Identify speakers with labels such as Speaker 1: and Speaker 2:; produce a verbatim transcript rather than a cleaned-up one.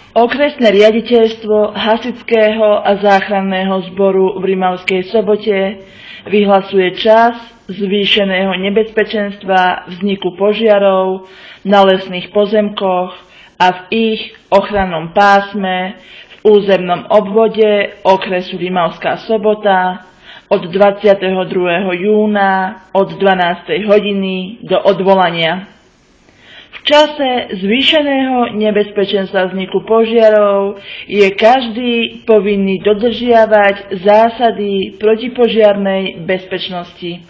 Speaker 1: Okresné riaditeľstvo Hasičského a záchranného zboru v Rimavskej Sobote vyhlasuje čas zvýšeného nebezpečenstva vzniku požiarov na lesných pozemkoch a v ich ochrannom pásme v územnom obvode okresu Rimavská Sobota od dvadsiateho druhého júna od dvanástej hodiny do odvolania. V čase zvýšeného nebezpečenstva vzniku požiarov je každý povinný dodržiavať zásady protipožiarnej bezpečnosti.